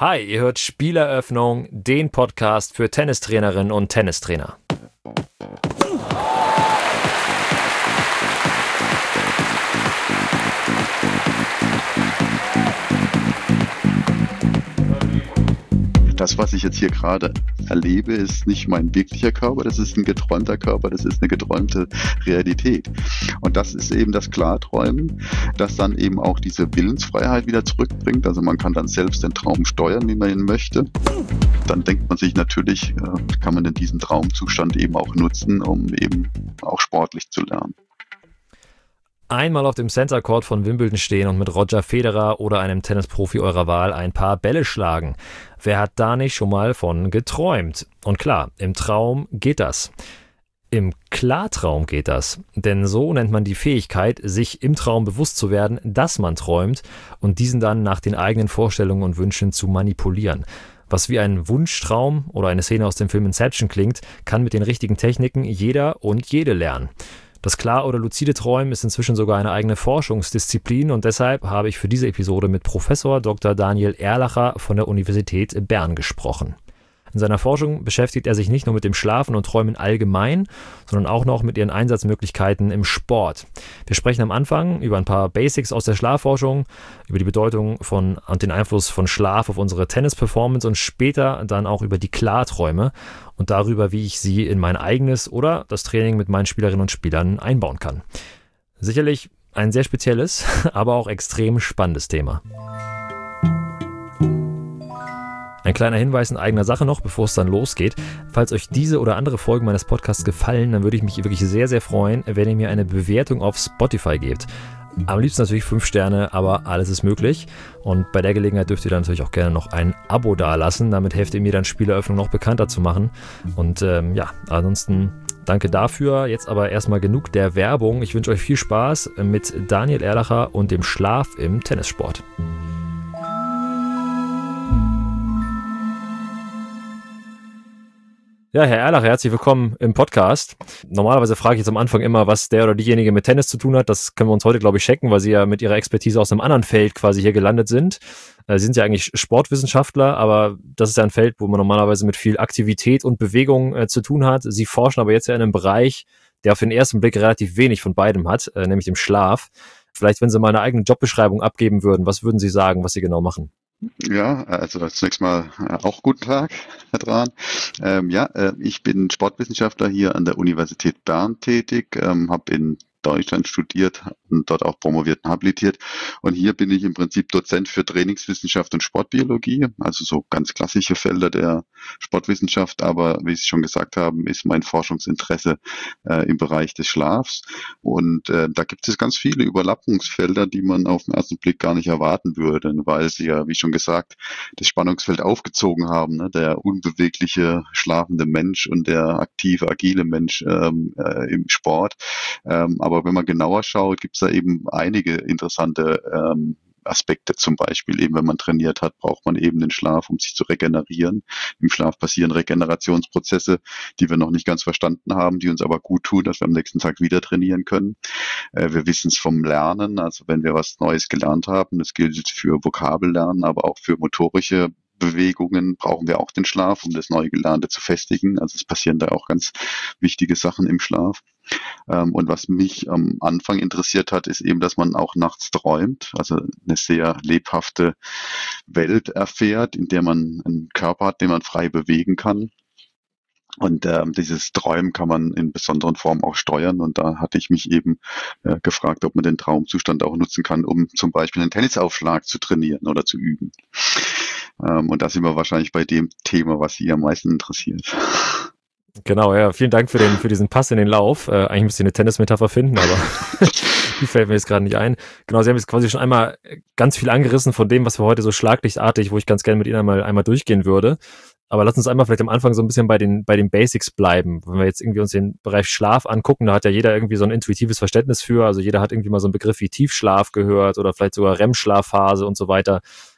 Hi, ihr hört Spieleröffnung, den Podcast für Tennistrainerinnen und Tennistrainer. Das, was ich jetzt hier gerade erlebe, ist nicht mein wirklicher Körper, das ist ein geträumter Körper, das ist eine geträumte Realität. Und das ist eben das Klarträumen, das dann eben auch diese Willensfreiheit wieder zurückbringt. Also man kann dann selbst den Traum steuern, wie man ihn möchte. Dann denkt man sich natürlich, kann man in diesen Traumzustand eben auch nutzen, um eben auch sportlich zu lernen. Einmal auf dem Center Court von Wimbledon stehen und mit Roger Federer oder einem Tennisprofi eurer Wahl ein paar Bälle schlagen. Wer hat da nicht schon mal von geträumt? Und klar, im Traum geht das. Im Klartraum geht das, denn so nennt man die Fähigkeit, sich im Traum bewusst zu werden, dass man träumt und diesen dann nach den eigenen Vorstellungen und Wünschen zu manipulieren. Was wie ein Wunschtraum oder eine Szene aus dem Film Inception klingt, kann mit den richtigen Techniken jeder und jede lernen. Das klar- oder luzide Träumen ist inzwischen sogar eine eigene Forschungsdisziplin und deshalb habe ich für diese Episode mit Professor Dr. Daniel Erlacher von der Universität Bern gesprochen. In seiner Forschung beschäftigt er sich nicht nur mit dem Schlafen und Träumen allgemein, sondern auch noch mit ihren Einsatzmöglichkeiten im Sport. Wir sprechen am Anfang über ein paar Basics aus der Schlafforschung, über die Bedeutung und den Einfluss von Schlaf auf unsere Tennis-Performance und später dann auch über die Klarträume und darüber, wie ich sie in mein eigenes oder das Training mit meinen Spielerinnen und Spielern einbauen kann. Sicherlich ein sehr spezielles, aber auch extrem spannendes Thema. Ein kleiner Hinweis in eigener Sache noch, bevor es dann losgeht. Falls euch diese oder andere Folgen meines Podcasts gefallen, dann würde ich mich wirklich sehr, sehr freuen, wenn ihr mir eine Bewertung auf Spotify gebt. Am liebsten natürlich 5 Sterne, aber alles ist möglich. Und bei der Gelegenheit dürft ihr dann natürlich auch gerne noch ein Abo dalassen. Damit helft ihr mir dann Spieleröffnung noch bekannter zu machen. Und ansonsten danke dafür. Jetzt aber erstmal genug der Werbung. Ich wünsche euch viel Spaß mit Daniel Erlacher und dem Schlaf im Tennissport. Ja, Herr Erlacher, herzlich willkommen im Podcast. Normalerweise frage ich jetzt am Anfang immer, was der oder diejenige mit Tennis zu tun hat. Das können wir uns heute, glaube ich, checken, weil Sie ja mit Ihrer Expertise aus einem anderen Feld quasi hier gelandet sind. Sie sind ja eigentlich Sportwissenschaftler, aber das ist ja ein Feld, wo man normalerweise mit viel Aktivität und Bewegung zu tun hat. Sie forschen aber jetzt ja in einem Bereich, der auf den ersten Blick relativ wenig von beidem hat, nämlich dem Schlaf. Vielleicht, wenn Sie mal eine eigene Jobbeschreibung abgeben würden, was würden Sie sagen, was Sie genau machen? Ja, also zunächst mal auch guten Tag, Herr Tran. Ich bin Sportwissenschaftler hier an der Universität Bern tätig, habe in Deutschland studiert und dort auch promoviert und habilitiert. Und hier bin ich im Prinzip Dozent für Trainingswissenschaft und Sportbiologie, also so ganz klassische Felder der Sportwissenschaft. Aber wie Sie schon gesagt haben, ist mein Forschungsinteresse im Bereich des Schlafs. Und da gibt es ganz viele Überlappungsfelder, die man auf den ersten Blick gar nicht erwarten würde, weil sie ja, wie schon gesagt, das Spannungsfeld aufgezogen haben, ne? Der unbewegliche, schlafende Mensch und der aktive, agile Mensch im Sport. Aber wenn man genauer schaut, gibt es da eben einige interessante Aspekte. Zum Beispiel eben, wenn man trainiert hat, braucht man eben den Schlaf, um sich zu regenerieren. Im Schlaf passieren Regenerationsprozesse, die wir noch nicht ganz verstanden haben, die uns aber gut tun, dass wir am nächsten Tag wieder trainieren können. Wir wissen es vom Lernen, also wenn wir was Neues gelernt haben, das gilt für Vokabellernen, aber auch für motorische Bewegungen brauchen wir auch den Schlaf, um das neu Gelernte zu festigen. Also es passieren da auch ganz wichtige Sachen im Schlaf. Und was mich am Anfang interessiert hat, ist eben, dass man auch nachts träumt, also eine sehr lebhafte Welt erfährt, in der man einen Körper hat, den man frei bewegen kann. Und dieses Träumen kann man in besonderen Formen auch steuern. Und da hatte ich mich eben gefragt, ob man den Traumzustand auch nutzen kann, um zum Beispiel einen Tennisaufschlag zu trainieren oder zu üben. Und da sind wir wahrscheinlich bei dem Thema, was Sie am meisten interessiert. Genau, ja, vielen Dank für diesen Pass in den Lauf. Eigentlich müsste ich eine Tennismetapher finden, aber die fällt mir jetzt gerade nicht ein. Genau, Sie haben jetzt quasi schon einmal ganz viel angerissen von dem, was wir heute so schlaglichtartig, wo ich ganz gerne mit Ihnen einmal durchgehen würde. Aber lass uns einmal vielleicht am Anfang so ein bisschen bei den Basics bleiben. Wenn wir jetzt irgendwie uns den Bereich Schlaf angucken, da hat ja jeder irgendwie so ein intuitives Verständnis für. Also jeder hat irgendwie mal so einen Begriff wie Tiefschlaf gehört oder vielleicht sogar REM-Schlafphase und so weiter.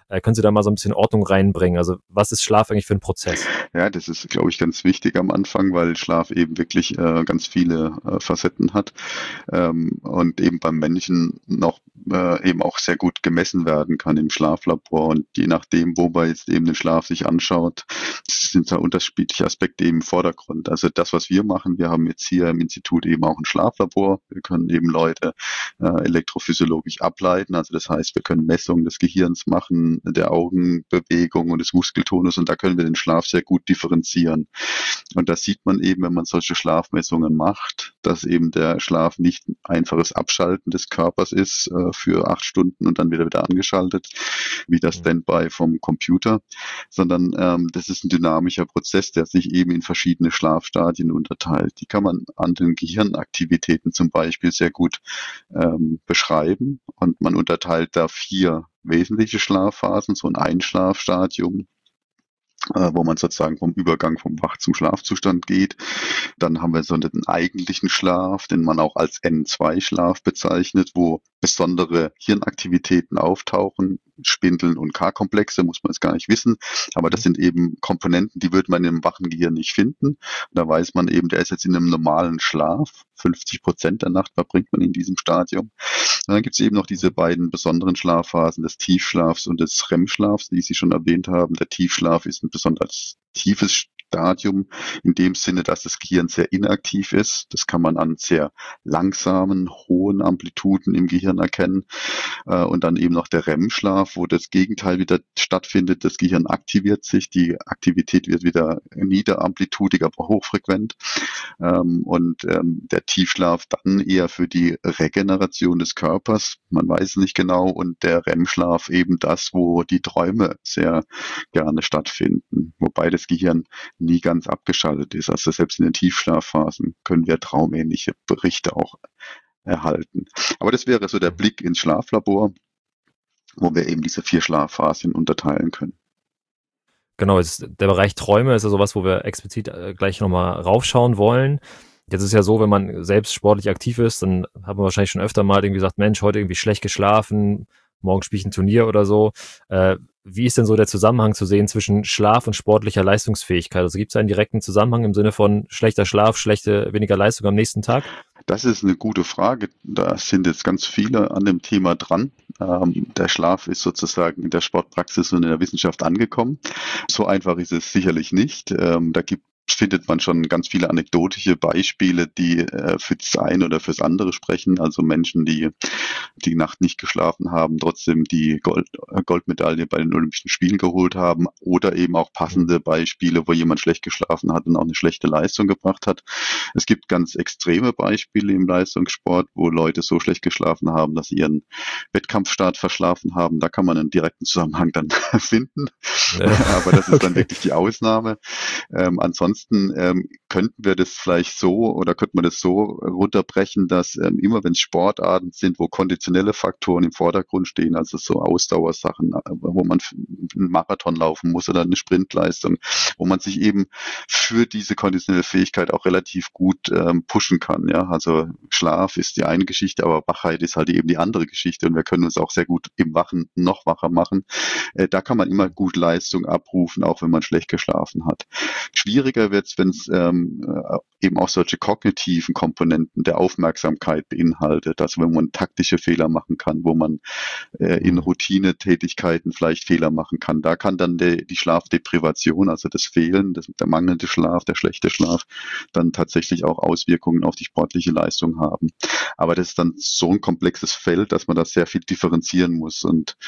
Können Sie da mal so ein bisschen Ordnung reinbringen? Also was ist Schlaf eigentlich für ein Prozess? Ja, das ist, glaube ich, ganz wichtig am Anfang, weil Schlaf eben wirklich ganz viele Facetten hat und eben beim Menschen noch eben auch sehr gut gemessen werden kann im Schlaflabor. Und je nachdem, wo man jetzt eben den Schlaf sich anschaut, sind da unterschiedliche Aspekte eben im Vordergrund. Also das, was wir machen, wir haben jetzt hier im Institut eben auch ein Schlaflabor. Wir können eben Leute elektrophysiologisch ableiten. Also das heißt, wir können Messungen des Gehirns machen, der Augenbewegung und des Muskeltonus, und da können wir den Schlaf sehr gut differenzieren. Und das sieht man eben, wenn man solche Schlafmessungen macht, dass eben der Schlaf nicht ein einfaches Abschalten des Körpers ist für 8 Stunden und dann wieder angeschaltet, wie das Standby vom Computer, sondern das ist ein dynamischer Prozess, der sich eben in verschiedene Schlafstadien unterteilt. Die kann man an den Gehirnaktivitäten zum Beispiel sehr gut beschreiben, und man unterteilt da 4 wesentliche Schlafphasen, so ein Einschlafstadium, wo man sozusagen vom Übergang vom Wach- zum Schlafzustand geht. Dann haben wir so den eigentlichen Schlaf, den man auch als N2-Schlaf bezeichnet, wo besondere Hirnaktivitäten auftauchen. Spindeln und K-Komplexe, muss man jetzt gar nicht wissen, aber das sind eben Komponenten, die wird man im wachen Gehirn nicht finden. Und da weiß man eben, der ist jetzt in einem normalen Schlaf. 50% der Nacht verbringt man in diesem Stadium. Und dann gibt es eben noch diese beiden besonderen Schlafphasen des Tiefschlafs und des REM-Schlafs, die Sie schon erwähnt haben. Der Tiefschlaf ist ein besonders tiefes Stadium in dem Sinne, dass das Gehirn sehr inaktiv ist. Das kann man an sehr langsamen, hohen Amplituden im Gehirn erkennen. Und dann eben noch der REM-Schlaf, wo das Gegenteil wieder stattfindet. Das Gehirn aktiviert sich, die Aktivität wird wieder niederamplitudig, aber hochfrequent. Der Tiefschlaf dann eher für die Regeneration des Körpers, man weiß es nicht genau, und der REM-Schlaf eben das, wo die Träume sehr gerne stattfinden, wobei das Gehirn nie ganz abgeschaltet ist. Also selbst in den Tiefschlafphasen können wir traumähnliche Berichte auch erhalten. Aber das wäre so der Blick ins Schlaflabor, wo wir eben diese 4 Schlafphasen unterteilen können. Genau, der Bereich Träume ist ja sowas, wo wir explizit gleich nochmal raufschauen wollen. Jetzt ist ja so, wenn man selbst sportlich aktiv ist, dann hat man wahrscheinlich schon öfter mal irgendwie gesagt, Mensch, heute irgendwie schlecht geschlafen, morgen spiele ich ein Turnier oder so. Wie ist denn so der Zusammenhang zu sehen zwischen Schlaf und sportlicher Leistungsfähigkeit? Also gibt es einen direkten Zusammenhang im Sinne von schlechter Schlaf, weniger Leistung am nächsten Tag? Das ist eine gute Frage. Da sind jetzt ganz viele an dem Thema dran. Der Schlaf ist sozusagen in der Sportpraxis und in der Wissenschaft angekommen. So einfach ist es sicherlich nicht. Findet man schon ganz viele anekdotische Beispiele, die für das eine oder fürs andere sprechen. Also Menschen, die die Nacht nicht geschlafen haben, trotzdem die Goldmedaille bei den Olympischen Spielen geholt haben, oder eben auch passende Beispiele, wo jemand schlecht geschlafen hat und auch eine schlechte Leistung gebracht hat. Es gibt ganz extreme Beispiele im Leistungssport, wo Leute so schlecht geschlafen haben, dass sie ihren Wettkampfstart verschlafen haben. Da kann man einen direkten Zusammenhang dann finden. Aber das ist dann wirklich die Ausnahme. Ansonsten könnten wir das vielleicht so, oder könnte man das so runterbrechen, dass immer wenn es Sportarten sind, wo konditionelle Faktoren im Vordergrund stehen, also so Ausdauersachen, wo man einen Marathon laufen muss oder eine Sprintleistung, wo man sich eben für diese konditionelle Fähigkeit auch relativ gut pushen kann. Ja? Also Schlaf ist die eine Geschichte, aber Wachheit ist halt eben die andere Geschichte, und wir können uns auch sehr gut im Wachen noch wacher machen. Da kann man immer gut Leistung abrufen, auch wenn man schlecht geschlafen hat. Schwieriger wird es, wenn es eben auch solche kognitiven Komponenten der Aufmerksamkeit beinhaltet, also wenn man taktische Fehler machen kann, wo man in Routinetätigkeiten vielleicht Fehler machen kann. Da kann dann die Schlafdeprivation, also das Fehlen, der mangelnde Schlaf, der schlechte Schlaf, dann tatsächlich auch Auswirkungen auf die sportliche Leistung haben. Aber das ist dann so ein komplexes Feld, dass man das sehr viel differenzieren muss, und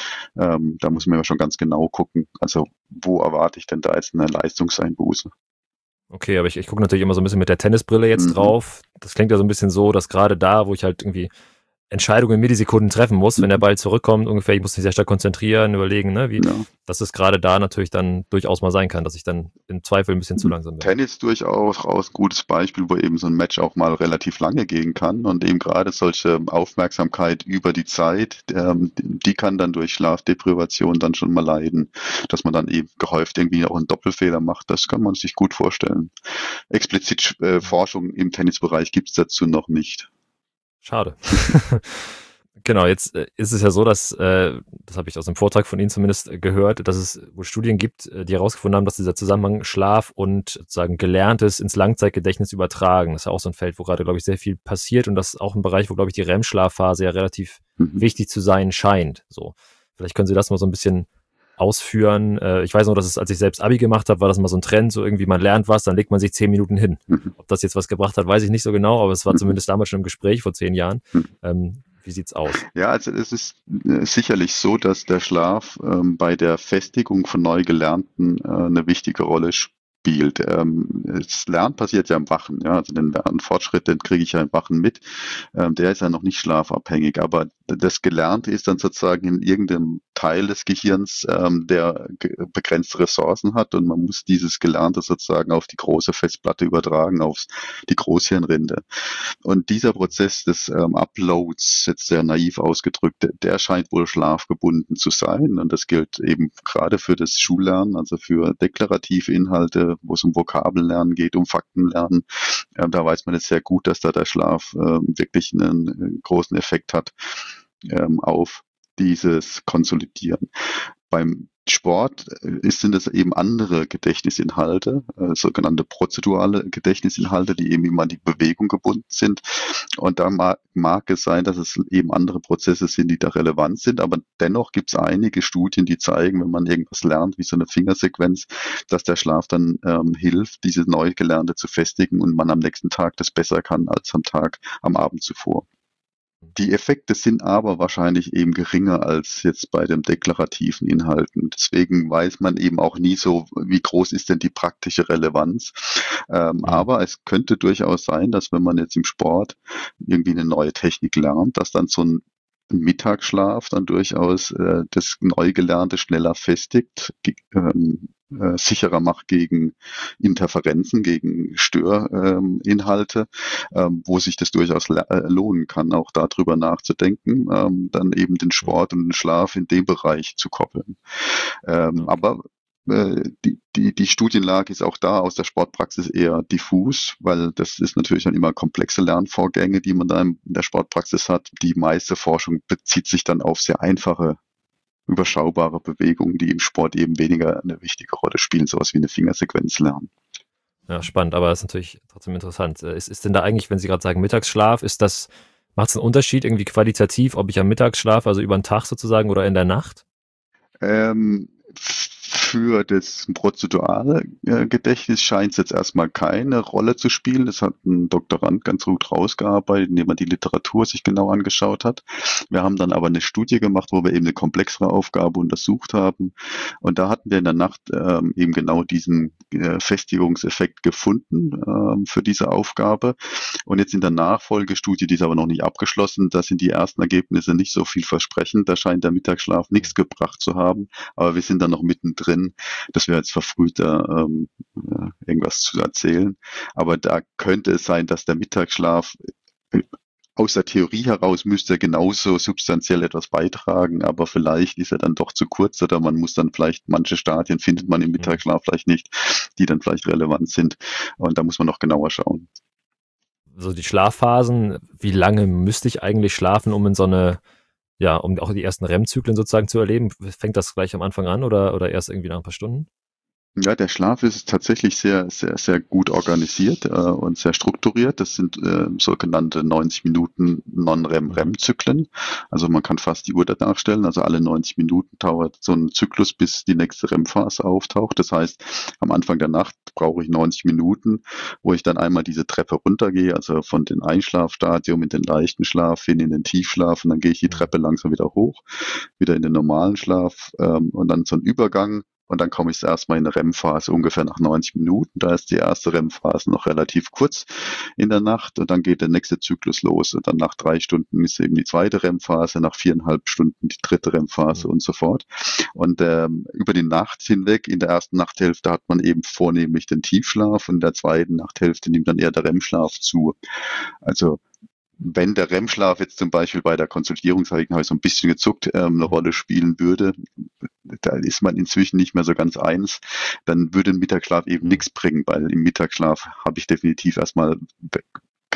da muss man ja schon ganz genau gucken, also wo erwarte ich denn da jetzt eine Leistungseinbuße. Okay, aber ich gucke natürlich immer so ein bisschen mit der Tennisbrille jetzt drauf. Das klingt ja so ein bisschen so, dass gerade da, wo ich halt irgendwie Entscheidungen in Millisekunden treffen muss, wenn der Ball zurückkommt, ungefähr, ich muss mich sehr stark konzentrieren, überlegen, ne, dass es gerade da natürlich dann durchaus mal sein kann, dass ich dann im Zweifel ein bisschen zu langsam bin. Tennis durchaus ein gutes Beispiel, wo eben so ein Match auch mal relativ lange gehen kann, und eben gerade solche Aufmerksamkeit über die Zeit, die kann dann durch Schlafdeprivation dann schon mal leiden, dass man dann eben gehäuft irgendwie auch einen Doppelfehler macht. Das kann man sich gut vorstellen. Explizit Forschung im Tennisbereich gibt es dazu noch nicht. Schade. Genau, jetzt ist es ja so, dass, das habe ich aus dem Vortrag von Ihnen zumindest gehört, dass es wohl Studien gibt, die herausgefunden haben, dass dieser Zusammenhang Schlaf und sozusagen Gelerntes ins Langzeitgedächtnis übertragen. Das ist ja auch so ein Feld, wo gerade, glaube ich, sehr viel passiert und das ist auch ein Bereich, wo, glaube ich, die REM-Schlafphase ja relativ Mhm. wichtig zu sein scheint. So, vielleicht können Sie das mal so ein bisschen ausführen. Ich weiß noch, dass es, als ich selbst Abi gemacht habe, war das mal so ein Trend, so irgendwie man lernt was, dann legt man sich 10 Minuten hin. Mhm. Ob das jetzt was gebracht hat, weiß ich nicht so genau, aber es war Mhm. zumindest damals schon im Gespräch vor 10 Jahren. Mhm. Wie sieht's aus? Ja, also es ist sicherlich so, dass der Schlaf bei der Festigung von neu Gelernten eine wichtige Rolle spielt. Das Lernen passiert ja im Wachen, ja, also den Lernfortschritt, den kriege ich ja im Wachen mit. Der ist ja noch nicht schlafabhängig, aber das Gelernte ist dann sozusagen in irgendeinem Teil des Gehirns, der begrenzte Ressourcen hat und man muss dieses Gelernte sozusagen auf die große Festplatte übertragen, auf die Großhirnrinde. Und dieser Prozess des Uploads, jetzt sehr naiv ausgedrückt, der scheint wohl schlafgebunden zu sein. Und das gilt eben gerade für das Schullernen, also für deklarative Inhalte, wo es um Vokabellernen geht, um Faktenlernen. Da weiß man jetzt sehr gut, dass da der Schlaf wirklich einen großen Effekt hat auf dieses Konsolidieren. Beim Sport sind es eben andere Gedächtnisinhalte, sogenannte prozedurale Gedächtnisinhalte, die eben immer an die Bewegung gebunden sind. Und da mag es sein, dass es eben andere Prozesse sind, die da relevant sind. Aber dennoch gibt es einige Studien, die zeigen, wenn man irgendwas lernt, wie so eine Fingersequenz, dass der Schlaf dann hilft, diese neu Gelernte zu festigen und man am nächsten Tag das besser kann als am Abend zuvor. Die Effekte sind aber wahrscheinlich eben geringer als jetzt bei den deklarativen Inhalten. Deswegen weiß man eben auch nie so, wie groß ist denn die praktische Relevanz. Mhm. Aber es könnte durchaus sein, dass wenn man jetzt im Sport irgendwie eine neue Technik lernt, dass dann so ein Mittagsschlaf dann durchaus das Neugelernte schneller festigt, sicherer macht gegen Interferenzen, gegen Störinhalte, wo sich das durchaus lohnen kann, auch darüber nachzudenken, dann eben den Mhm. Sport und den Schlaf in dem Bereich zu koppeln. Okay. Aber die Studienlage ist auch da aus der Sportpraxis eher diffus, weil das ist natürlich dann immer komplexe Lernvorgänge, die man da in der Sportpraxis hat. Die meiste Forschung bezieht sich dann auf sehr einfache, überschaubare Bewegungen, die im Sport eben weniger eine wichtige Rolle spielen, sowas wie eine Fingersequenz lernen. Ja, spannend, aber das ist natürlich trotzdem interessant. Ist denn da eigentlich, wenn Sie gerade sagen Mittagsschlaf, macht es einen Unterschied irgendwie qualitativ, ob ich am Mittag schlafe, also über den Tag sozusagen oder in der Nacht? Für das prozedurale Gedächtnis scheint es jetzt erstmal keine Rolle zu spielen. Das hat ein Doktorand ganz gut rausgearbeitet, indem er die Literatur sich genau angeschaut hat. Wir haben dann aber eine Studie gemacht, wo wir eben eine komplexere Aufgabe untersucht haben. Und da hatten wir in der Nacht eben genau diesen Festigungseffekt gefunden für diese Aufgabe. Und jetzt in der Nachfolgestudie, die ist aber noch nicht abgeschlossen, da sind die ersten Ergebnisse nicht so vielversprechend. Da scheint der Mittagsschlaf nichts gebracht zu haben. Aber wir sind dann noch mittendrin. Das wäre jetzt verfrüht, da irgendwas zu erzählen. Aber da könnte es sein, dass der Mittagsschlaf aus der Theorie heraus müsste er genauso substanziell etwas beitragen, aber vielleicht ist er dann doch zu kurz oder man muss dann vielleicht, manche Stadien findet man im Mhm. Mittagsschlaf vielleicht nicht, die dann vielleicht relevant sind. Und da muss man noch genauer schauen. So die Schlafphasen, wie lange müsste ich eigentlich schlafen, um in so eine, ja, um auch die ersten REM-Zyklen sozusagen zu erleben? Fängt das gleich am Anfang an oder erst irgendwie nach ein paar Stunden? Ja, der Schlaf ist tatsächlich sehr, sehr, sehr gut organisiert und sehr strukturiert. Das sind sogenannte 90 Minuten Mhm. Non-REM-REM-Zyklen. Also man kann fast die Uhr danach stellen. Also alle 90 Minuten dauert so ein Zyklus, bis die nächste REM-Phase auftaucht. Das heißt, am Anfang der Nacht brauche ich 90 Minuten, wo ich dann einmal diese Treppe runtergehe, also von den Einschlafstadium in den leichten Schlaf hin in den Tiefschlaf und dann gehe ich die Mhm. Treppe langsam wieder hoch, wieder in den normalen Schlaf und dann so ein Übergang und dann komme ich erstmal in eine REM-Phase ungefähr nach 90 Minuten. Da ist die erste REM-Phase noch relativ kurz in der Nacht und dann geht der nächste Zyklus los. Und dann nach 3 Stunden ist eben die zweite REM-Phase, nach 4,5 Stunden die dritte REM-Phase Mhm. und so fort. Und über die Nacht hinweg, in der ersten Nachthälfte hat man eben vornehmlich den Tiefschlaf und in der zweiten Nachthälfte nimmt dann eher der REM-Schlaf zu. Also wenn der REM-Schlaf jetzt zum Beispiel bei der Konsolidierung, sage ich, habe ich so ein bisschen gezuckt, eine Mhm. Rolle spielen würde, da ist man inzwischen nicht mehr so ganz eins, dann würde ein Mittagsschlaf eben Mhm. nichts bringen, weil im Mittagsschlaf habe ich definitiv erstmal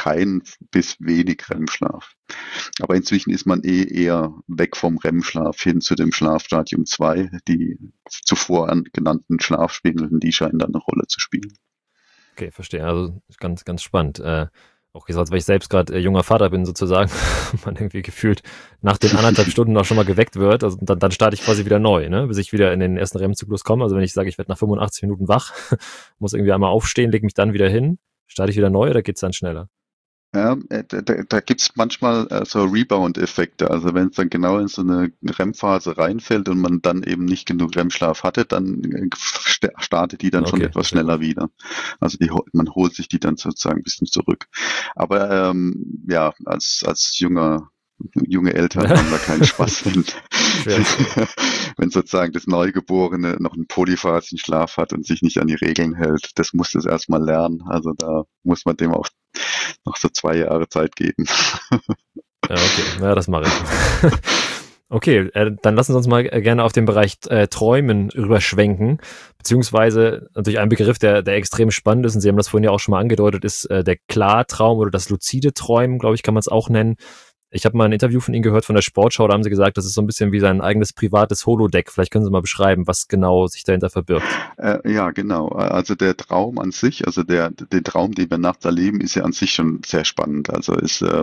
kein bis wenig REM-Schlaf. Aber inzwischen ist man eher weg vom REM-Schlaf hin zu dem Schlafstadium 2. Die zuvor genannten Schlafschwindeln, die scheinen da eine Rolle zu spielen. Okay, verstehe. Also ganz, ganz spannend. Auch gesagt, weil ich selbst gerade junger Vater bin sozusagen, man irgendwie gefühlt nach den 1,5 Stunden auch schon mal geweckt wird. Also dann starte ich quasi wieder neu, ne? Bis ich wieder in den ersten REM-Zyklus komme. Also wenn ich sage, ich werde nach 85 Minuten wach, muss irgendwie einmal aufstehen, lege mich dann wieder hin, starte ich wieder neu oder geht's dann schneller? Ja, da gibt's manchmal so Rebound-Effekte. Also wenn es dann genau in so eine REM-Phase reinfällt und man dann eben nicht genug REM-Schlaf hatte, dann startet die dann schon Okay, etwas das ist ja schneller gut. wieder. Also man holt sich die dann sozusagen ein bisschen zurück. Aber ja, als junge Eltern haben da keinen Spaß, wenn, Schwer. wenn sozusagen das Neugeborene noch einen polyphasischen Schlaf hat und sich nicht an die Regeln hält. Das muss das erstmal lernen. Also da muss man dem auch noch so 2 Jahre Zeit geben. Ja, okay. Ja, das mache ich. Okay, dann lassen Sie uns mal gerne auf den Bereich Träumen rüberschwenken, beziehungsweise natürlich ein Begriff, der extrem spannend ist, und Sie haben das vorhin ja auch schon mal angedeutet, ist der Klartraum oder das luzide Träumen, glaube ich, kann man es auch nennen. Ich habe mal ein Interview von Ihnen gehört von der Sportschau, da haben Sie gesagt, das ist so ein bisschen wie sein eigenes privates Holodeck. Vielleicht können Sie mal beschreiben, was genau sich dahinter verbirgt. Ja, genau. Also der Traum an sich, also den Traum, den wir nachts erleben, ist ja an sich schon sehr spannend. Also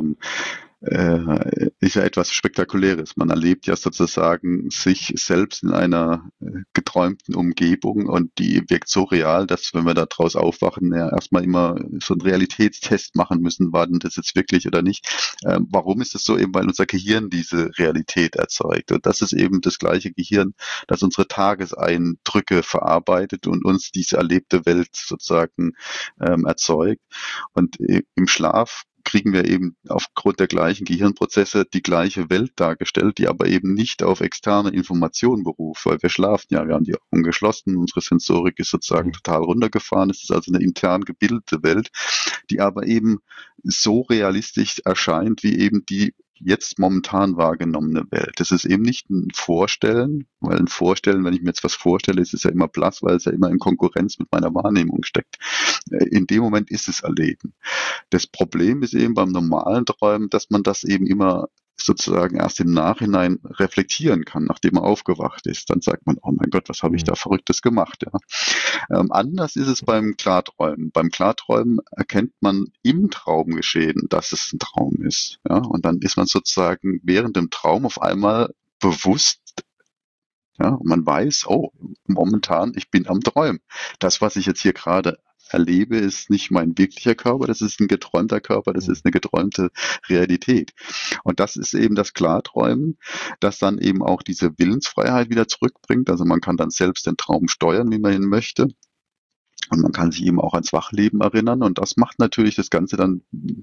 ist ja etwas Spektakuläres. Man erlebt ja sozusagen sich selbst in einer geträumten Umgebung und die wirkt so real, dass wenn wir da draus aufwachen, ja erstmal immer so einen Realitätstest machen müssen, war denn das jetzt wirklich oder nicht. Warum ist es so? Eben weil unser Gehirn diese Realität erzeugt. Und das ist eben das gleiche Gehirn, das unsere Tageseindrücke verarbeitet und uns diese erlebte Welt sozusagen erzeugt. Und im Schlaf kriegen wir eben aufgrund der gleichen Gehirnprozesse die gleiche Welt dargestellt, die aber eben nicht auf externe Informationen beruft, weil wir schlafen ja, wir haben die Augen geschlossen, unsere Sensorik ist sozusagen Mhm. total runtergefahren, es ist also eine intern gebildete Welt, die aber eben so realistisch erscheint, wie eben die jetzt momentan wahrgenommene Welt. Das ist eben nicht ein Vorstellen, weil ein Vorstellen, wenn ich mir jetzt was vorstelle, ist es ja immer blass, weil es ja immer in Konkurrenz mit meiner Wahrnehmung steckt. In dem Moment ist es Erleben. Das Problem ist eben beim normalen Träumen, dass man das eben immer sozusagen erst im Nachhinein reflektieren kann, nachdem man aufgewacht ist. Dann sagt man, oh mein Gott, was habe ich Mhm. da Verrücktes gemacht? Ja. Anders ist es beim Klarträumen. Beim Klarträumen erkennt man im Traumgeschehen, dass es ein Traum ist. Ja. Und dann ist man sozusagen während dem Traum auf einmal bewusst, ja, und man weiß, oh, momentan, ich bin am Träumen. Das, was ich jetzt hier gerade erlebe, ist nicht mein wirklicher Körper, das ist ein geträumter Körper, das Mhm. ist eine geträumte Realität. Und das ist eben das Klarträumen, das dann eben auch diese Willensfreiheit wieder zurückbringt. Also man kann dann selbst den Traum steuern, wie man ihn möchte. Und man kann sich eben auch ans Wachleben erinnern. Und das macht natürlich das Ganze dann,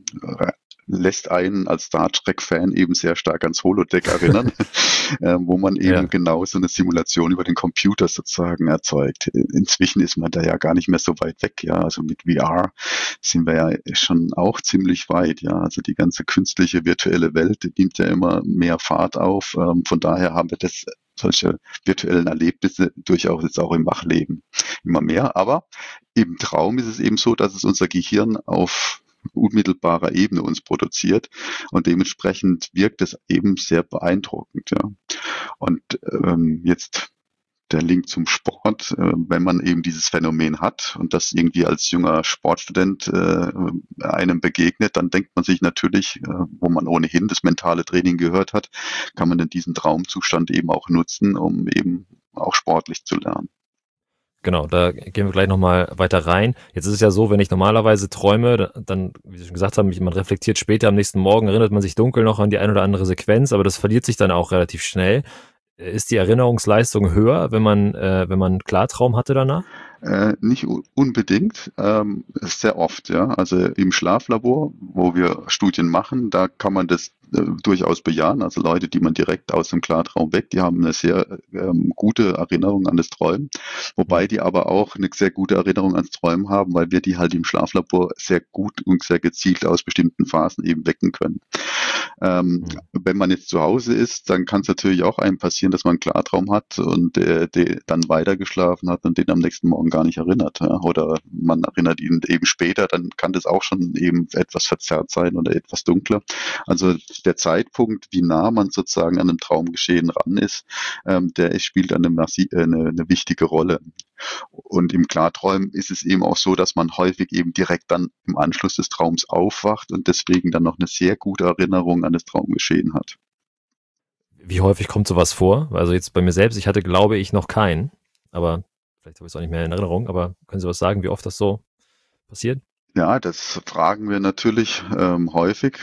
lässt einen als Star Trek-Fan eben sehr stark ans Holodeck erinnern, wo man eben Ja. genau so eine Simulation über den Computer sozusagen erzeugt. Inzwischen ist man da ja gar nicht mehr so weit weg. Ja, also mit VR sind wir ja schon auch ziemlich weit. Ja, also die ganze künstliche virtuelle Welt, die nimmt ja immer mehr Fahrt auf. Von daher haben wir das solche virtuellen Erlebnisse durchaus jetzt auch im Wachleben immer mehr. Aber im Traum ist es eben so, dass es unser Gehirn auf unmittelbarer Ebene uns produziert und dementsprechend wirkt es eben sehr beeindruckend. Ja. Und jetzt der Link zum Sport, wenn man eben dieses Phänomen hat und das irgendwie als junger Sportstudent einem begegnet, dann denkt man sich natürlich, wo man ohnehin das mentale Training gehört hat, kann man denn diesen Traumzustand eben auch nutzen, um eben auch sportlich zu lernen. Genau, da gehen wir gleich nochmal weiter rein. Jetzt ist es ja so, wenn ich normalerweise träume, dann, wie Sie schon gesagt haben, man reflektiert später am nächsten Morgen, erinnert man sich dunkel noch an die ein oder andere Sequenz, aber das verliert sich dann auch relativ schnell. Ist die Erinnerungsleistung höher, wenn man Klartraum hatte danach? Nicht unbedingt, sehr oft, ja. Also im Schlaflabor, wo wir Studien machen, da kann man das durchaus bejahen. Also Leute, die man direkt aus dem Klartraum weckt, die haben eine sehr gute Erinnerung an das Träumen, wobei Hm. die aber auch eine sehr gute Erinnerung ans Träumen haben, weil wir die halt im Schlaflabor sehr gut und sehr gezielt aus bestimmten Phasen eben wecken können. Wenn man jetzt zu Hause ist, dann kann es natürlich auch einem passieren, dass man einen Klartraum hat und der dann weitergeschlafen hat und den am nächsten Morgen gar nicht erinnert. Ja? Oder man erinnert ihn eben später, dann kann das auch schon eben etwas verzerrt sein oder etwas dunkler. Also der Zeitpunkt, wie nah man sozusagen an einem Traumgeschehen ran ist, der spielt eine wichtige Rolle. Und im Klarträumen ist es eben auch so, dass man häufig eben direkt dann im Anschluss des Traums aufwacht und deswegen dann noch eine sehr gute Erinnerung an das Traumgeschehen hat. Wie häufig kommt sowas vor? Also jetzt bei mir selbst, ich hatte, glaube ich, noch keinen, aber vielleicht habe ich es auch nicht mehr in Erinnerung, aber können Sie was sagen, wie oft das so passiert? Ja, das fragen wir natürlich häufig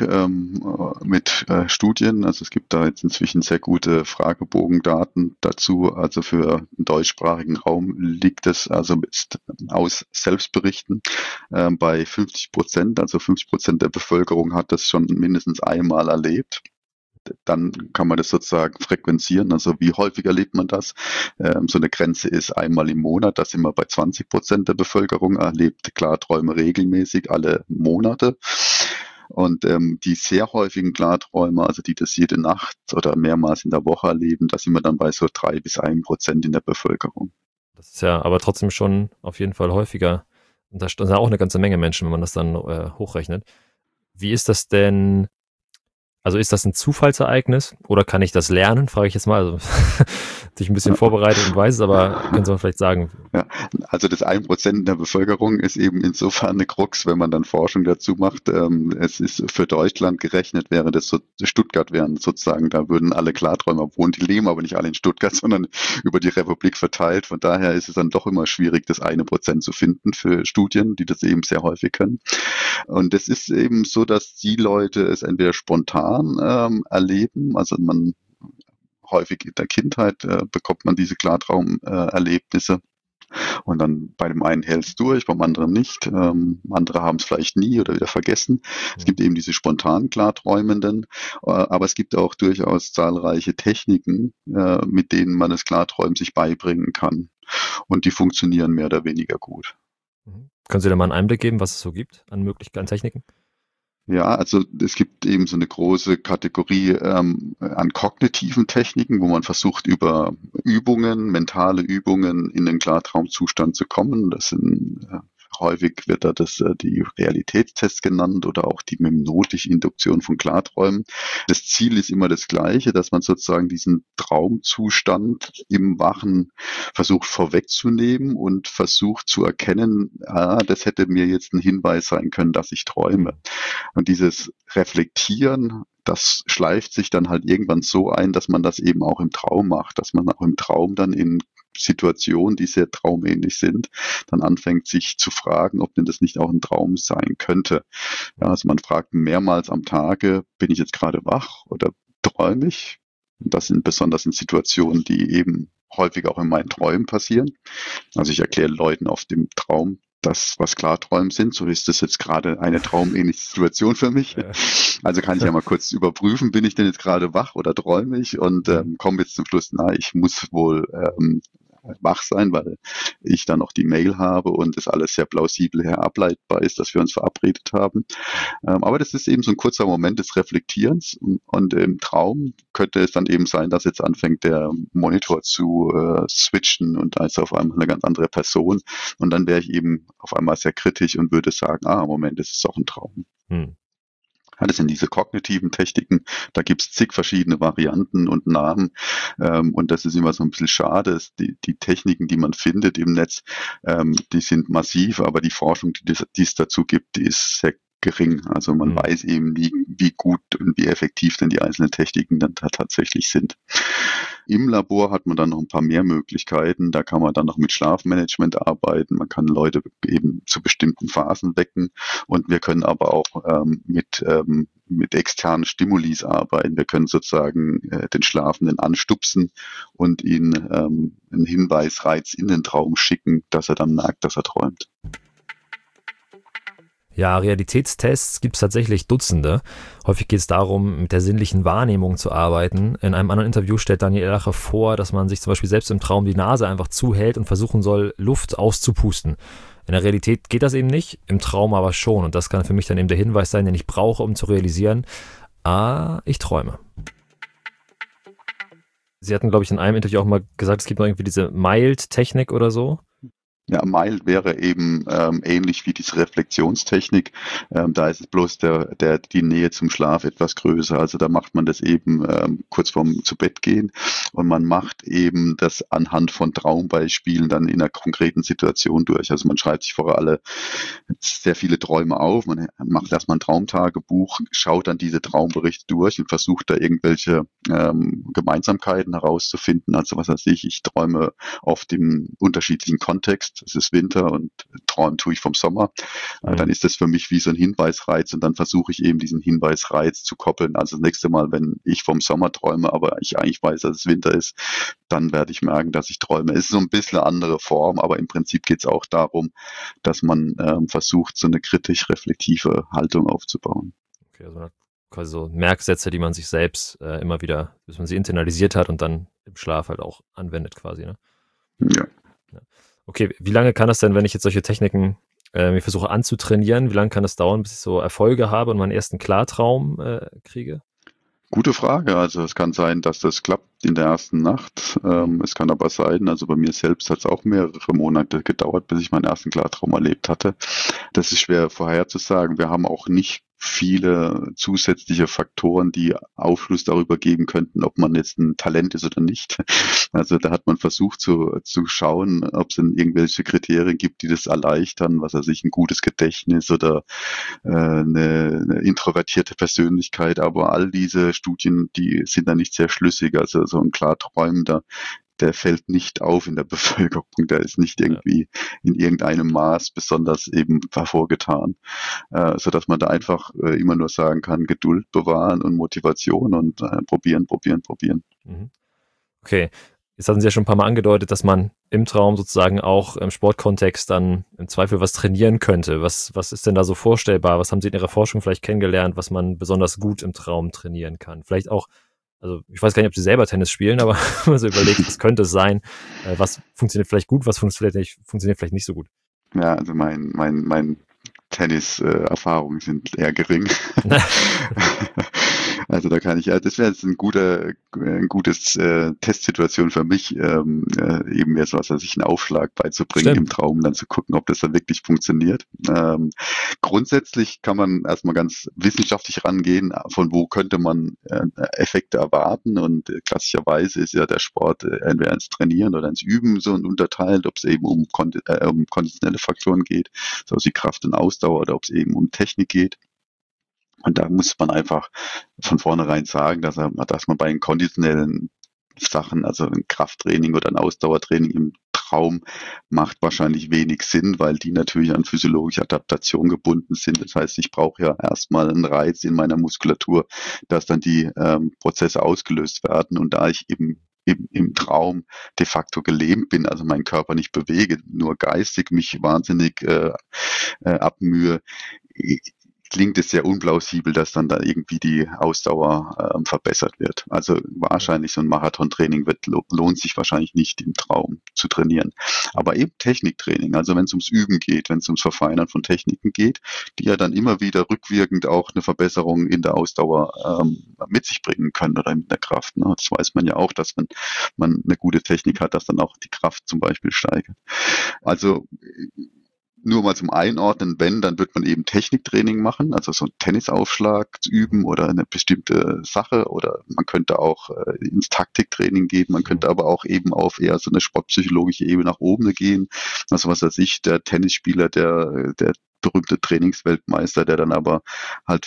mit Studien. Also es gibt da jetzt inzwischen sehr gute Fragebogendaten dazu. Also für den deutschsprachigen Raum liegt es also aus Selbstberichten bei 50%. Also 50% der Bevölkerung hat das schon mindestens einmal erlebt. Dann kann man das sozusagen frequenzieren. Also wie häufig erlebt man das? So eine Grenze ist einmal im Monat. Da sind wir bei 20% der Bevölkerung erlebt Klarträume regelmäßig alle Monate. Und die sehr häufigen Klarträume, also die das jede Nacht oder mehrmals in der Woche erleben, da sind wir dann bei so 3-1% in der Bevölkerung. Das ist ja aber trotzdem schon auf jeden Fall häufiger. Und da sind ja auch eine ganze Menge Menschen, wenn man das dann hochrechnet. Wie ist das denn? Also ist das ein Zufallsereignis oder kann ich das lernen, frage ich jetzt mal. Also dich ein bisschen vorbereitet und weiß es, aber können Sie mal vielleicht sagen. Ja, also das 1% der Bevölkerung ist eben insofern eine Krux, wenn man dann Forschung dazu macht. Es ist für Deutschland gerechnet, wäre das so Stuttgart wären sozusagen, da würden alle Klarträumer wohnen, die leben aber nicht alle in Stuttgart, sondern über die Republik verteilt. Von daher ist es dann doch immer schwierig, das 1% zu finden für Studien, die das eben sehr häufig können. Und es ist eben so, dass die Leute es entweder spontan erleben, also man häufig in der Kindheit bekommt man diese Klartraumerlebnisse und dann bei dem einen hält es durch, beim anderen nicht. Andere haben es vielleicht nie oder wieder vergessen. Es gibt eben diese spontan Klarträumenden, aber es gibt auch durchaus zahlreiche Techniken, mit denen man das Klarträumen sich beibringen kann und die funktionieren mehr oder weniger gut. Können Sie da mal einen Einblick geben, was es so gibt an Möglichkeiten, Techniken? Ja, also es gibt eben so eine große Kategorie an kognitiven Techniken, wo man versucht, über Übungen, mentale Übungen in den Klartraumzustand zu kommen. Das sind häufig wird da die Realitätstests genannt oder auch die hypnotische Induktion von Klarträumen. Das Ziel ist immer das gleiche, dass man sozusagen diesen Traumzustand im Wachen versucht vorwegzunehmen und versucht zu erkennen, das hätte mir jetzt ein Hinweis sein können, dass ich träume. Und dieses Reflektieren, das schleift sich dann halt irgendwann so ein, dass man das eben auch im Traum macht, dass man auch im Traum dann in Situationen, die sehr traumähnlich sind, dann anfängt sich zu fragen, ob denn das nicht auch ein Traum sein könnte. Ja, also man fragt mehrmals am Tage, bin ich jetzt gerade wach oder träume ich? Und das sind besonders in Situationen, die eben häufig auch in meinen Träumen passieren. Also ich erkläre Leuten oft im Traum, das, was Klarträume sind, so ist das jetzt gerade eine traumähnliche Situation für mich. Ja. Also kann ich ja mal kurz überprüfen, bin ich denn jetzt gerade wach oder träume ich und komme jetzt zum Schluss, ich muss wohl wach sein, weil ich dann noch die Mail habe und das alles sehr plausibel herableitbar ist, dass wir uns verabredet haben. Aber das ist eben so ein kurzer Moment des Reflektierens und im Traum könnte es dann eben sein, dass jetzt anfängt der Monitor zu switchen und da ist auf einmal eine ganz andere Person und dann wäre ich eben auf einmal sehr kritisch und würde sagen, Moment, das ist doch ein Traum. Ja, das sind diese kognitiven Techniken, da gibt's zig verschiedene Varianten und Namen und das ist immer so ein bisschen schade. Die Techniken, die man findet im Netz, die sind massiv, aber die Forschung, die es dazu gibt, die ist sehr gering. Also man weiß eben, wie gut und wie effektiv denn die einzelnen Techniken dann tatsächlich sind. Im Labor hat man dann noch ein paar mehr Möglichkeiten. Da kann man dann noch mit Schlafmanagement arbeiten. Man kann Leute eben zu bestimmten Phasen wecken. Und wir können aber auch mit externen Stimulis arbeiten. Wir können sozusagen den Schlafenden anstupsen und ihn einen Hinweisreiz in den Traum schicken, dass er dann merkt, dass er träumt. Ja, Realitätstests gibt es tatsächlich Dutzende. Häufig geht es darum, mit der sinnlichen Wahrnehmung zu arbeiten. In einem anderen Interview stellt Daniel Elache vor, dass man sich zum Beispiel selbst im Traum die Nase einfach zuhält und versuchen soll, Luft auszupusten. In der Realität geht das eben nicht, im Traum aber schon. Und das kann für mich dann eben der Hinweis sein, den ich brauche, um zu realisieren, Ich träume. Sie hatten, glaube ich, in einem Interview auch mal gesagt, es gibt noch irgendwie diese Mild-Technik oder so. Ja, Mild wäre eben ähnlich wie diese Reflexionstechnik. Da ist es bloß die Nähe zum Schlaf etwas größer. Also da macht man das eben kurz vorm zu Bett gehen und man macht eben das anhand von Traumbeispielen dann in einer konkreten Situation durch. Also man schreibt sich vorher alle sehr viele Träume auf. Man macht erstmal ein Traumtagebuch, schaut dann diese Traumberichte durch und versucht da irgendwelche Gemeinsamkeiten herauszufinden. Also was weiß ich träume oft im unterschiedlichen Kontext. Es ist Winter und träumen tue ich vom Sommer. Dann ist das für mich wie so ein Hinweisreiz und dann versuche ich eben diesen Hinweisreiz zu koppeln. Also das nächste Mal, wenn ich vom Sommer träume, aber ich eigentlich weiß, dass es Winter ist, dann werde ich merken, dass ich träume. Es ist so ein bisschen eine andere Form, aber im Prinzip geht es auch darum, dass man versucht, so eine kritisch-reflektive Haltung aufzubauen. Okay, also quasi so Merksätze, die man sich selbst immer wieder, bis man sie internalisiert hat und dann im Schlaf halt auch anwendet quasi, ne? Ja. Okay, wie lange kann das denn, wenn ich jetzt solche Techniken mir versuche anzutrainieren, wie lange kann das dauern, bis ich so Erfolge habe und meinen ersten Klartraum kriege? Gute Frage. Also es kann sein, dass das klappt in der ersten Nacht. Es kann aber sein, also bei mir selbst hat es auch mehrere Monate gedauert, bis ich meinen ersten Klartraum erlebt hatte. Das ist schwer vorherzusagen. Wir haben auch nicht viele zusätzliche Faktoren, die Aufschluss darüber geben könnten, ob man jetzt ein Talent ist oder nicht. Also da hat man versucht zu schauen, ob es denn irgendwelche Kriterien gibt, die das erleichtern, was weiß ich, ein gutes Gedächtnis oder eine introvertierte Persönlichkeit. Aber all diese Studien, die sind da nicht sehr schlüssig. Also so ein Klarträumender, der fällt nicht auf in der Bevölkerung, der ist nicht irgendwie in irgendeinem Maß besonders eben hervorgetan, sodass man da einfach immer nur sagen kann, Geduld bewahren und Motivation und probieren. Mhm. Okay, jetzt hatten Sie ja schon ein paar Mal angedeutet, dass man im Traum sozusagen auch im Sportkontext dann im Zweifel was trainieren könnte. Was ist denn da so vorstellbar? Was haben Sie in Ihrer Forschung vielleicht kennengelernt, was man besonders gut im Traum trainieren kann? Vielleicht auch, also ich weiß gar nicht, ob Sie selber Tennis spielen, aber wenn man so überlegt, was könnte es sein? Was funktioniert vielleicht gut, was funktioniert vielleicht nicht so gut? Ja, also mein Tennis-Erfahrungen sind eher gering. Also da kann ich, das wäre jetzt ein gutes Testsituation für mich, eben jetzt was weiß ich, einen Aufschlag beizubringen im Traum, dann zu gucken, ob das dann wirklich funktioniert. Grundsätzlich kann man erstmal ganz wissenschaftlich rangehen, von wo könnte man Effekte erwarten und klassischerweise ist ja der Sport entweder ins Trainieren oder ins Üben so unterteilt, ob es eben um konditionelle Faktoren geht, so wie Kraft und Ausdauer oder ob es eben um Technik geht. Und da muss man einfach von vornherein sagen, dass man bei den konditionellen Sachen, also ein Krafttraining oder ein Ausdauertraining im Traum macht wahrscheinlich wenig Sinn, weil die natürlich an physiologische Adaptation gebunden sind. Das heißt, ich brauche ja erstmal einen Reiz in meiner Muskulatur, dass dann die Prozesse ausgelöst werden. Und da ich eben im Traum de facto gelähmt bin, also meinen Körper nicht bewege, nur geistig mich wahnsinnig abmühe, klingt es sehr unplausibel, dass dann da irgendwie die Ausdauer verbessert wird. Also wahrscheinlich so ein Marathontraining lohnt sich wahrscheinlich nicht im Traum zu trainieren. Aber eben Techniktraining, also wenn es ums Üben geht, wenn es ums Verfeinern von Techniken geht, die ja dann immer wieder rückwirkend auch eine Verbesserung in der Ausdauer mit sich bringen können oder in der Kraft. Ne? Das weiß man ja auch, dass wenn man eine gute Technik hat, dass dann auch die Kraft zum Beispiel steigert. Also nur mal zum Einordnen, dann wird man eben Techniktraining machen, also so einen Tennisaufschlag üben oder eine bestimmte Sache oder man könnte auch ins Taktiktraining gehen, man könnte aber auch eben auf eher so eine sportpsychologische Ebene nach oben gehen. Also was weiß ich, der Tennisspieler, der berühmte Trainingsweltmeister, der dann aber halt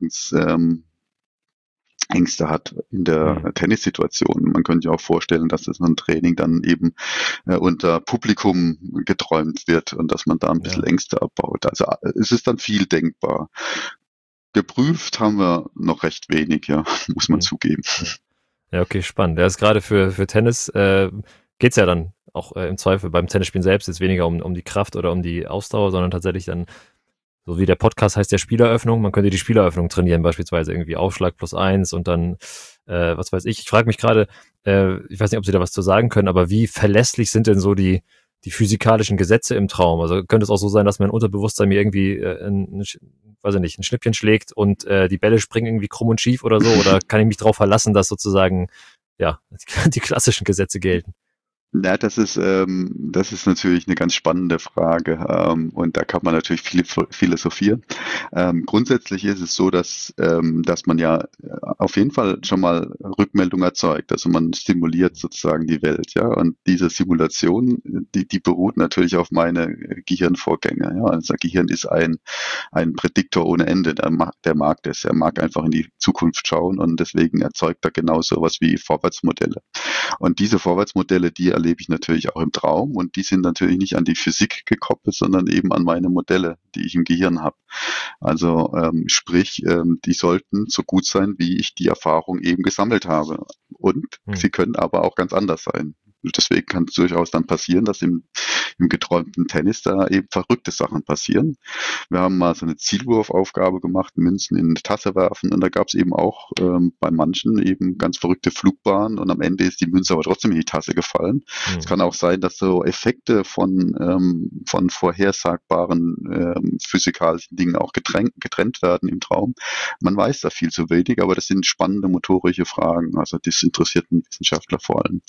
Ängste hat in der Tennissituation. Man könnte ja auch vorstellen, dass das ein Training dann eben unter Publikum geträumt wird und dass man da ein bisschen Ängste abbaut. Also es ist dann viel denkbar. Geprüft haben wir noch recht wenig, ja, muss man zugeben. Ja, okay, spannend. Ja, ist gerade für Tennis geht's ja dann auch im Zweifel beim Tennisspielen selbst jetzt weniger um die Kraft oder um die Ausdauer, sondern tatsächlich dann, so wie der Podcast heißt, der Spieleröffnung. Man könnte die Spieleröffnung trainieren, beispielsweise irgendwie Aufschlag +1 und dann, was weiß ich. Ich frage mich gerade, ich weiß nicht, ob Sie da was zu sagen können, aber wie verlässlich sind denn so die die physikalischen Gesetze im Traum? Also könnte es auch so sein, dass mein Unterbewusstsein mir irgendwie weiß ich nicht, ein Schnippchen schlägt und die Bälle springen irgendwie krumm und schief oder so? Oder kann ich mich darauf verlassen, dass sozusagen ja die klassischen Gesetze gelten? Ja, das ist natürlich eine ganz spannende Frage, und da kann man natürlich viel philosophieren. Grundsätzlich ist es so, dass man ja auf jeden Fall schon mal Rückmeldung erzeugt. Also man stimuliert sozusagen die Welt, ja. Und diese Simulation, die beruht natürlich auf meine Gehirnvorgänge. Ja. Also Gehirn ist ein Prädiktor ohne Ende. Der mag das. Er mag einfach in die Zukunft schauen und deswegen erzeugt er genau sowas wie Vorwärtsmodelle. Und diese Vorwärtsmodelle, die erlebe ich natürlich auch im Traum und die sind natürlich nicht an die Physik gekoppelt, sondern eben an meine Modelle, die ich im Gehirn habe. Also sprich, die sollten so gut sein, wie ich die Erfahrung eben gesammelt habe. Und sie können aber auch ganz anders sein. Deswegen kann es durchaus dann passieren, dass im geträumten Tennis da eben verrückte Sachen passieren. Wir haben mal so eine Zielwurfaufgabe gemacht, Münzen in eine Tasse werfen und da gab es eben auch bei manchen eben ganz verrückte Flugbahnen und am Ende ist die Münze aber trotzdem in die Tasse gefallen. Es kann auch sein, dass so Effekte von vorhersagbaren physikalischen Dingen auch getrennt werden im Traum. Man weiß da viel zu wenig, aber das sind spannende motorische Fragen. Also das interessiert einen Wissenschaftler vor allem.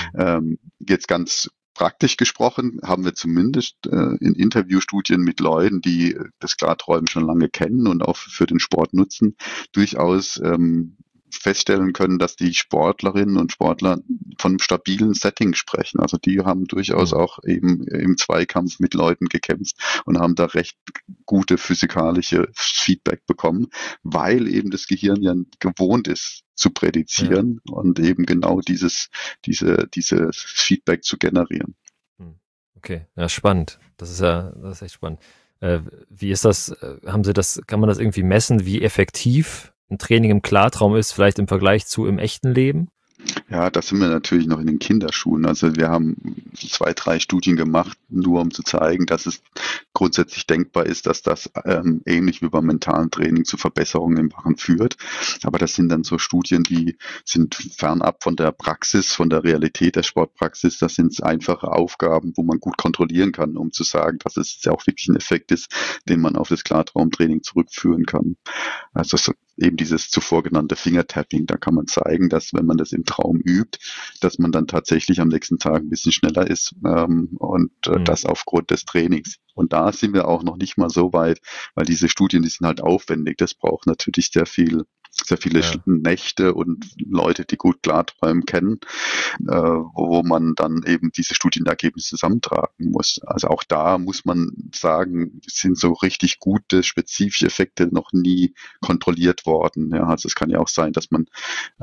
Jetzt ganz praktisch gesprochen haben wir zumindest in Interviewstudien mit Leuten, die das Klarträumen schon lange kennen und auch für den Sport nutzen, durchaus feststellen können, dass die Sportlerinnen und Sportler von einem stabilen Setting sprechen. Also die haben durchaus auch eben im Zweikampf mit Leuten gekämpft und haben da recht gute physikalische Feedback bekommen, weil eben das Gehirn ja gewohnt ist zu prädizieren und eben genau dieses Feedback zu generieren. Okay, ja, spannend. Das ist echt spannend. Wie ist das? Kann man das irgendwie messen, wie effektiv ein Training im Klartraum ist, vielleicht im Vergleich zu im echten Leben? Ja, da sind wir natürlich noch in den Kinderschuhen. Also wir haben 2, 3 Studien gemacht, nur um zu zeigen, dass es grundsätzlich denkbar ist, dass das ähnlich wie beim mentalen Training zu Verbesserungen im Wachen führt. Aber das sind dann so Studien, die sind fernab von der Praxis, von der Realität der Sportpraxis. Das sind einfache Aufgaben, wo man gut kontrollieren kann, um zu sagen, dass es ja auch wirklich ein Effekt ist, den man auf das Klartraumtraining zurückführen kann. Also eben dieses zuvor genannte Fingertapping, da kann man zeigen, dass wenn man das im Traum übt, dass man dann tatsächlich am nächsten Tag ein bisschen schneller ist das aufgrund des Trainings. Und da sind wir auch noch nicht mal so weit, weil diese Studien, die sind halt aufwendig. Das braucht natürlich sehr viele Nächte und Leute, die gut Klarträumen kennen, wo man dann eben diese Studienergebnisse zusammentragen muss. Also auch da muss man sagen, sind so richtig gute, spezifische Effekte noch nie kontrolliert worden. Ja, also es kann ja auch sein, dass man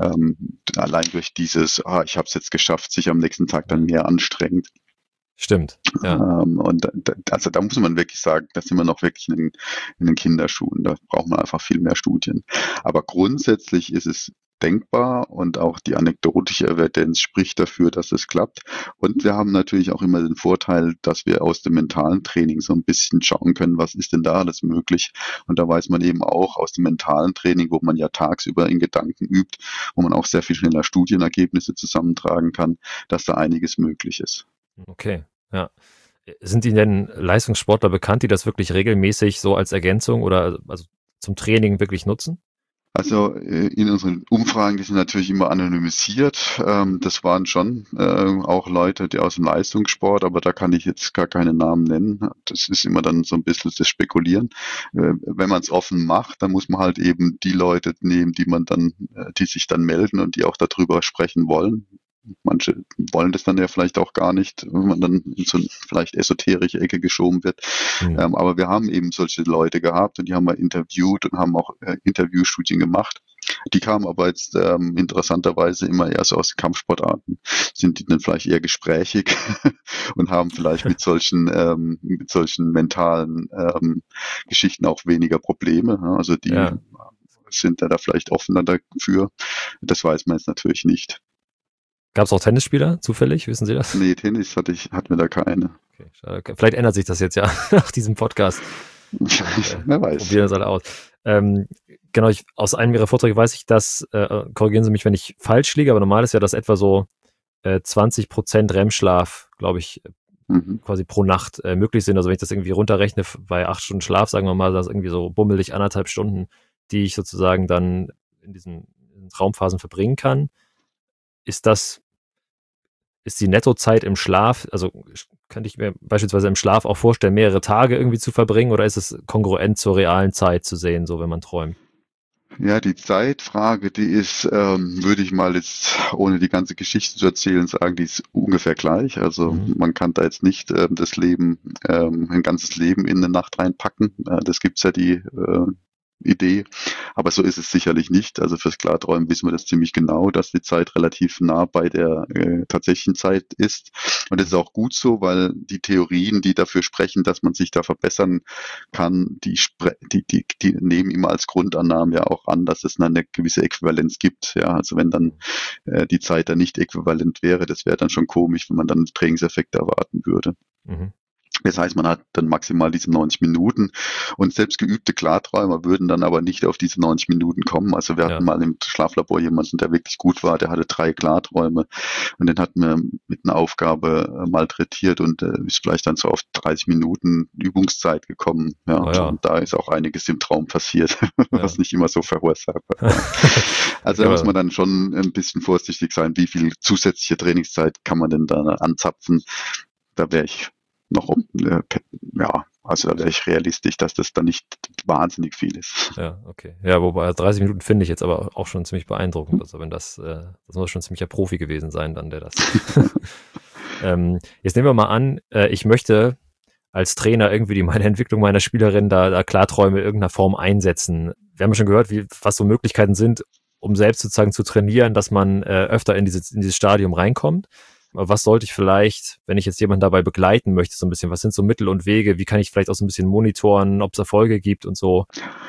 allein durch dieses, ich habe es jetzt geschafft, sich am nächsten Tag dann mehr anstrengt. Stimmt, ja. Und also da muss man wirklich sagen, da sind wir noch wirklich in den Kinderschuhen. Da braucht man einfach viel mehr Studien. Aber grundsätzlich ist es denkbar und auch die anekdotische Evidenz spricht dafür, dass es klappt. Und wir haben natürlich auch immer den Vorteil, dass wir aus dem mentalen Training so ein bisschen schauen können, was ist denn da alles möglich. Und da weiß man eben auch aus dem mentalen Training, wo man ja tagsüber in Gedanken übt, wo man auch sehr viel schneller Studienergebnisse zusammentragen kann, dass da einiges möglich ist. Okay, ja. Sind Ihnen denn Leistungssportler bekannt, die das wirklich regelmäßig so als Ergänzung oder also zum Training wirklich nutzen? Also in unseren Umfragen, die sind natürlich immer anonymisiert. Das waren schon auch Leute, die aus dem Leistungssport, aber da kann ich jetzt gar keine Namen nennen. Das ist immer dann so ein bisschen das Spekulieren. Wenn man es offen macht, dann muss man halt eben die Leute nehmen, die sich dann melden und die auch darüber sprechen wollen. Manche wollen das dann ja vielleicht auch gar nicht, wenn man dann in so eine vielleicht esoterische Ecke geschoben wird. Aber wir haben eben solche Leute gehabt und die haben wir interviewt und haben auch Interviewstudien gemacht. Die kamen aber jetzt interessanterweise immer eher so aus den Kampfsportarten. Sind die dann vielleicht eher gesprächig und haben vielleicht mit solchen mentalen Geschichten auch weniger Probleme. Also die sind da vielleicht offener dafür. Das weiß man jetzt natürlich nicht. Gab es auch Tennisspieler, zufällig? Wissen Sie das? Nee, Tennis hatten wir da keine. Okay, schade. Vielleicht ändert sich das jetzt ja nach diesem Podcast. Wer weiß. Probieren das alle aus. Genau, aus einem Ihrer Vorträge weiß ich, dass, korrigieren Sie mich, wenn ich falsch liege, aber normal ist ja, dass etwa so 20% REM-Schlaf, glaube ich, quasi pro Nacht möglich sind. Also wenn ich das irgendwie runterrechne bei 8 Stunden Schlaf, sagen wir mal, das ist irgendwie so bummelig 1,5 Stunden, die ich sozusagen dann in diesen Traumphasen verbringen kann. Ist die Nettozeit im Schlaf, also könnte ich mir beispielsweise im Schlaf auch vorstellen, mehrere Tage irgendwie zu verbringen, oder ist es kongruent zur realen Zeit zu sehen, so wenn man träumt? Ja, die Zeitfrage, die ist, würde ich mal jetzt, ohne die ganze Geschichte zu erzählen, sagen, die ist ungefähr gleich. Also man kann da jetzt nicht das Leben, ein ganzes Leben in eine Nacht reinpacken. Das gibt's ja die Idee. Aber so ist es sicherlich nicht. Also fürs Klarträumen wissen wir das ziemlich genau, dass die Zeit relativ nah bei der tatsächlichen Zeit ist. Und das ist auch gut so, weil die Theorien, die dafür sprechen, dass man sich da verbessern kann, die nehmen immer als Grundannahme ja auch an, dass es eine gewisse Äquivalenz gibt. Ja, also wenn dann die Zeit dann nicht äquivalent wäre, das wäre dann schon komisch, wenn man dann einen Trainingseffekt erwarten würde. Mhm. Das heißt, man hat dann maximal diese 90 Minuten und selbst geübte Klarträumer würden dann aber nicht auf diese 90 Minuten kommen. Also wir hatten mal im Schlaflabor jemanden, der wirklich gut war, der hatte 3 Klarträume und den hatten wir mit einer Aufgabe malträtiert und ist vielleicht dann so auf 30 Minuten Übungszeit gekommen. Ja, und da ist auch einiges im Traum passiert, was nicht immer so verursacht wird. Also da muss man dann schon ein bisschen vorsichtig sein, wie viel zusätzliche Trainingszeit kann man denn da anzapfen. Da wäre ich noch, also da wäre ich realistisch, dass das dann nicht wahnsinnig viel ist. Ja, okay. Ja, wobei 30 Minuten finde ich jetzt aber auch schon ziemlich beeindruckend. Also wenn das muss schon ziemlicher Profi gewesen sein, dann der das. Jetzt nehmen wir mal an, ich möchte als Trainer irgendwie meine Entwicklung meiner Spielerin da Klarträume in irgendeiner Form einsetzen. Wir haben schon gehört, was so Möglichkeiten sind, um selbst sozusagen zu trainieren, dass man öfter in dieses Stadium reinkommt. Aber was sollte ich vielleicht, wenn ich jetzt jemanden dabei begleiten möchte, so ein bisschen, was sind so Mittel und Wege, wie kann ich vielleicht auch so ein bisschen monitoren, ob es Erfolge gibt und so?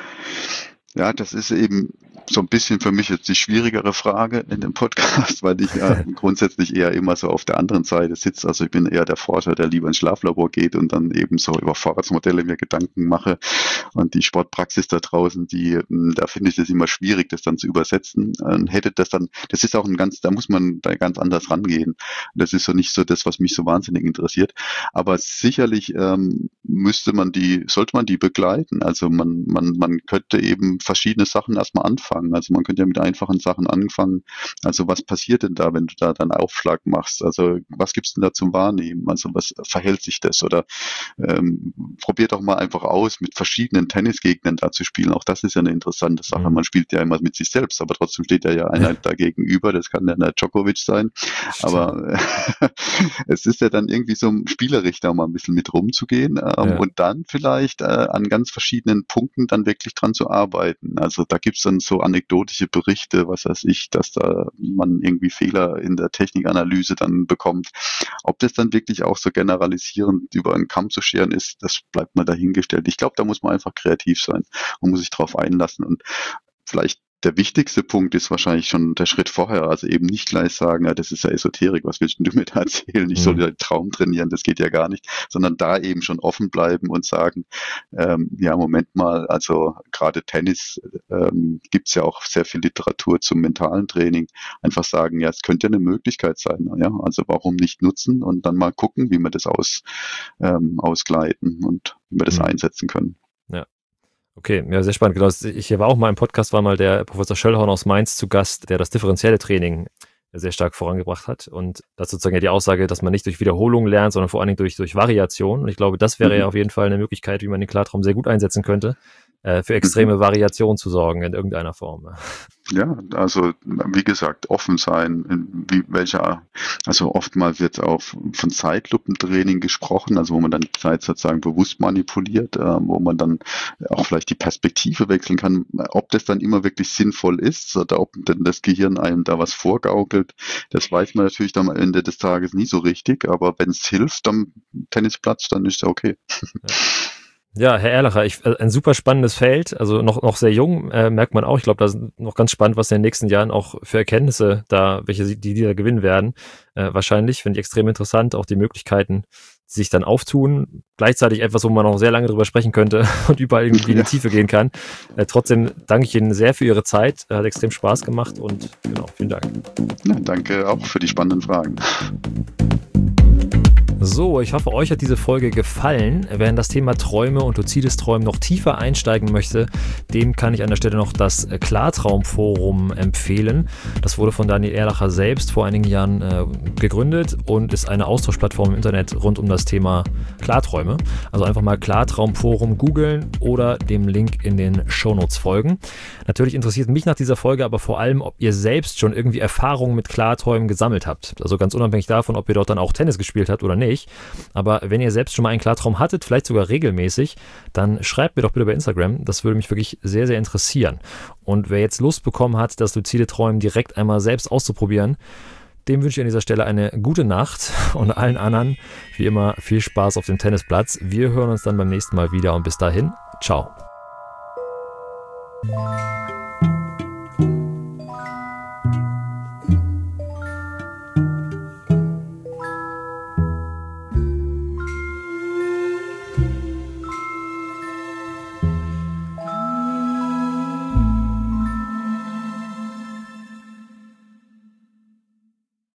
Ja, das ist eben so ein bisschen für mich jetzt die schwierigere Frage in dem Podcast, weil ich grundsätzlich eher immer so auf der anderen Seite sitze. Also ich bin eher der Forscher, der lieber ins Schlaflabor geht und dann eben so über Vorratsmodelle mir Gedanken mache. Und die Sportpraxis da draußen, da finde ich das immer schwierig, das dann zu übersetzen. Das ist auch da muss man da ganz anders rangehen. Das ist so nicht so das, was mich so wahnsinnig interessiert. Aber sicherlich sollte man die begleiten. Also man könnte eben verschiedene Sachen erstmal anfangen. Also man könnte ja mit einfachen Sachen anfangen. Also was passiert denn da, wenn du da dann Aufschlag machst? Also was gibt's denn da zum Wahrnehmen? Also was verhält sich das? Oder probier doch mal einfach aus, mit verschiedenen Tennisgegnern da zu spielen. Auch das ist ja eine interessante Sache. Man spielt ja immer mit sich selbst, aber trotzdem steht ja einer da gegenüber. Das kann ja der Djokovic sein. Aber es ist ja dann irgendwie so spielerisch da mal ein bisschen mit rumzugehen und dann vielleicht an ganz verschiedenen Punkten dann wirklich dran zu arbeiten. Also da gibt's dann so anekdotische Berichte, was weiß ich, dass da man irgendwie Fehler in der Technikanalyse dann bekommt. Ob das dann wirklich auch so generalisierend über einen Kamm zu scheren ist, das bleibt mal dahingestellt. Ich glaube, da muss man einfach kreativ sein und muss sich drauf einlassen und vielleicht der wichtigste Punkt ist wahrscheinlich schon der Schritt vorher, also eben nicht gleich sagen, ja, das ist ja Esoterik, was willst du mir da erzählen? Ich soll ja den Traum trainieren, das geht ja gar nicht, sondern da eben schon offen bleiben und sagen, ja, Moment mal, also gerade Tennis gibt's ja auch sehr viel Literatur zum mentalen Training. Einfach sagen, ja, es könnte ja eine Möglichkeit sein, ja, also warum nicht nutzen und dann mal gucken, wie wir das ausgleiten und wie wir das einsetzen können. Ja. Okay, ja, sehr spannend. Genau, hier war auch mal im Podcast, war mal der Professor Schöllhorn aus Mainz zu Gast, der das differenzielle Training sehr stark vorangebracht hat. Und das sozusagen ja die Aussage, dass man nicht durch Wiederholung lernt, sondern vor allen Dingen durch Variation. Und ich glaube, das wäre ja auf jeden Fall eine Möglichkeit, wie man den Klartraum sehr gut einsetzen könnte, für extreme Variation zu sorgen in irgendeiner Form. Ja, also wie gesagt, offen sein, also oftmals wird auch von Zeitlupentraining gesprochen, also wo man dann die Zeit sozusagen bewusst manipuliert, wo man dann auch vielleicht die Perspektive wechseln kann, ob das dann immer wirklich sinnvoll ist oder ob denn das Gehirn einem da was vorgaukelt, das weiß man natürlich dann am Ende des Tages nie so richtig, aber wenn es hilft am Tennisplatz, dann ist es okay. Ja, Herr Erlacher, ein super spannendes Feld, also noch sehr jung, merkt man auch. Ich glaube, da ist noch ganz spannend, was in den nächsten Jahren auch für Erkenntnisse die da gewinnen werden. Wahrscheinlich finde ich extrem interessant, auch die Möglichkeiten, die sich dann auftun. Gleichzeitig etwas, wo man noch sehr lange drüber sprechen könnte und überall irgendwie in die Tiefe gehen kann. Trotzdem danke ich Ihnen sehr für Ihre Zeit. Hat extrem Spaß gemacht und genau, vielen Dank. Ja, danke auch für die spannenden Fragen. So, ich hoffe, euch hat diese Folge gefallen. Wer in das Thema Träume und luzides Träumen noch tiefer einsteigen möchte, dem kann ich an der Stelle noch das Klartraumforum empfehlen. Das wurde von Daniel Erlacher selbst vor einigen Jahren gegründet und ist eine Austauschplattform im Internet rund um das Thema Klarträume. Also einfach mal Klartraumforum googeln oder dem Link in den Shownotes folgen. Natürlich interessiert mich nach dieser Folge aber vor allem, ob ihr selbst schon irgendwie Erfahrungen mit Klarträumen gesammelt habt. Also ganz unabhängig davon, ob ihr dort dann auch Tennis gespielt habt oder nicht. Aber wenn ihr selbst schon mal einen Klartraum hattet, vielleicht sogar regelmäßig, dann schreibt mir doch bitte bei Instagram. Das würde mich wirklich sehr, sehr interessieren. Und wer jetzt Lust bekommen hat, das luzide Träumen direkt einmal selbst auszuprobieren, dem wünsche ich an dieser Stelle eine gute Nacht und allen anderen wie immer viel Spaß auf dem Tennisplatz. Wir hören uns dann beim nächsten Mal wieder und bis dahin, ciao.